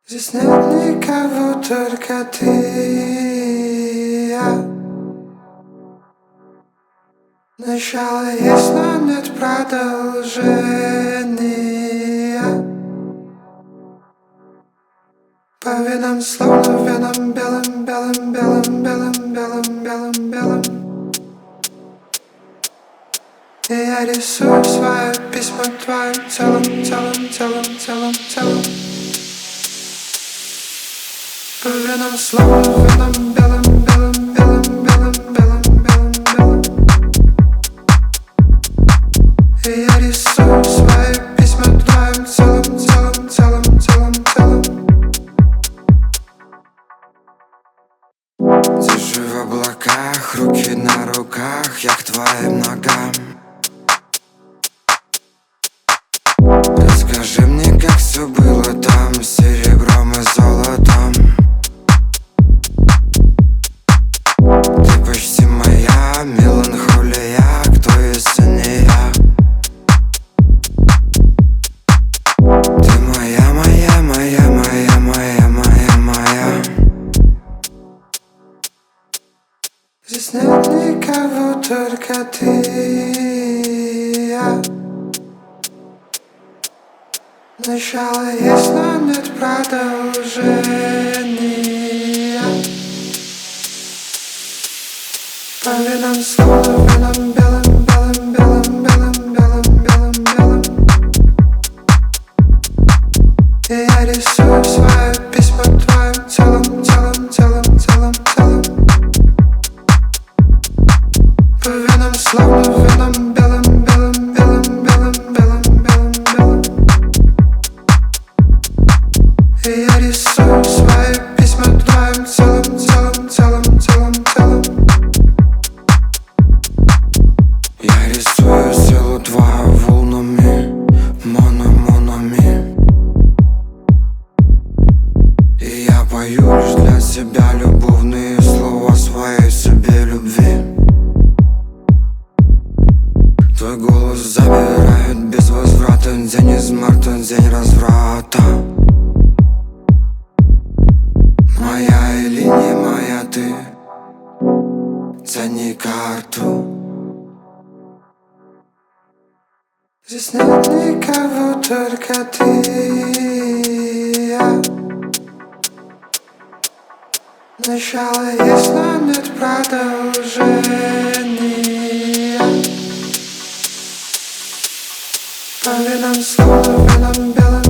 Здесь нет никого, только ты и я. Начало есть, но нет продолжения. По венам словно веном белым, белым, белым, белым, белым, белым, белым. И я рисую свое письмо твоим телом, телом, телом, телом, телом. По венам словно веном белым, белым, белым, белым, белым, белым, белым. И я рисую свои письма твоим телом, телом, телом, телом, телом. Держи в облаках, руки на руках, я к твоим ногам. Расскажи мне, как все было там, с серебром и золотом. Ты почти моя меланхолия, кто если не я? Ты моя, моя, моя, моя, моя, моя, моя. Здесь нет никого, только ты и я. Начало есть, но нет продолжения. По венам словно веном белым, белым, белым, белым, белым, белым, белым. И я рисую свои письма твоим телом, телом, телом, телом, телом. По венам словно веном белым, белым, белым, белым, белым, белым, белым. И я рисую свои письма твоим телом, телом, телом, телом, телом. Я рисую силу твою волнами, монами. И я пою лишь для себя любовные слова своей себе любви. Твой голос забирает без возврата. День из марта, день разврата. Моя или не моя ты, тяни карту. Здесь нет никого, только ты и я. Начало есть, но нет продолжения. По венам словно веном белым.